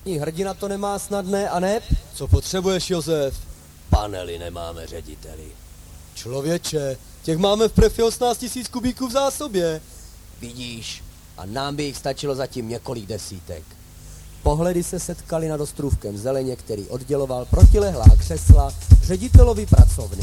Hrdina to nemá snadné, a ne? Co potřebuješ, Josef? Panely nemáme, řediteli. Člověče, těch máme v Prefi 18 000 kubíků v zásobě. Vidíš, a nám by jich stačilo zatím několik desítek. Pohledy se setkali nad ostrůvkem zeleně, který odděloval protilehlá křesla ředitelovi pracovny.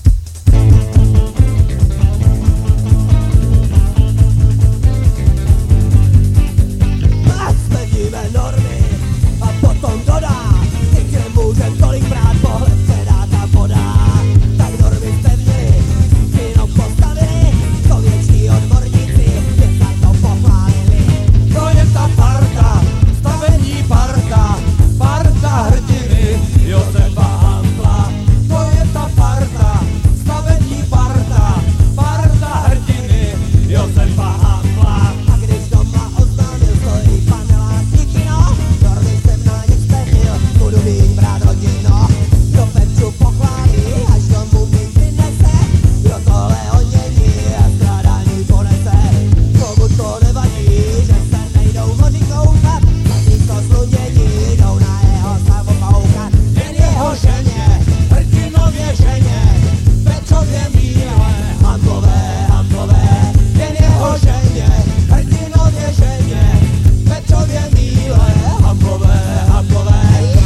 Sledíme normy a potom dodá, ty můžem tolik brát, pohled se dá ta voda. Tak normy zpevnili, jenom postavili, to věční odborníci, mě za to pochválili. To je ta parta, stavení parta, parta hrdiny Josefa Hampla. To je ta parta, stavení parta, parta hrdiny Josefa Hampla. A když doma oznámil svojí panelách kino, normy jsem na nich zpevnil, budu mít brát rodino. Kdo Pepču pochválí, až domů mi přinese, kdo tohle honění a strádání ponese. Komu to nevadí, že se nejdou moři koukat, na místo slunění jdou na jeho slavu koukat. Jen jeho ženě, hrdinově ženě, Pečově míle, Hamplové, Hamplové. Jen jeho ženě, hrdinově ženě, Pečově míle, Hamplové, Hamplové.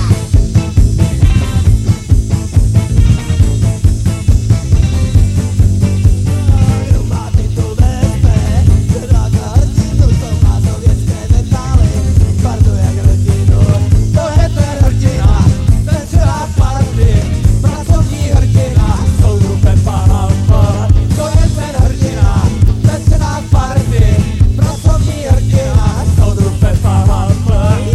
Kdo má titul VSP, drága hrdinu, to má sovětské metály, partu jak hrdinu. To je ten hrdina, ten celá party, pracovní hrdina, soudru Pepa Hampl. To je ten hrdina, ten celá party, pracovní hrdina, soudru Pepa Hampl.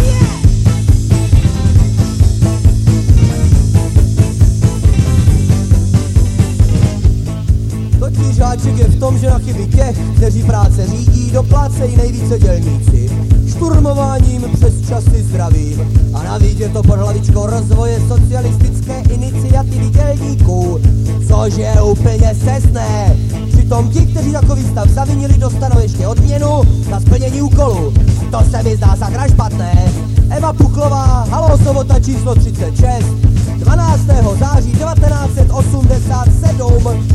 Totiž háček je v tom, že na chyby těch, kteří práce řídí, doplácejí nejvíce dělníci. Šturmováním přes časy zdravím. A navíc je to pod hlavičkou rozvoje socialistické iniciativy dělníků, což je úplně sesné. Přitom ti, kteří takový stav zavinili, dostanou ještě odměnu za splnění úkolu. To se mi zdá sakra špatné. Eva Puklová, Haló sobota číslo 36, 12. září 1987.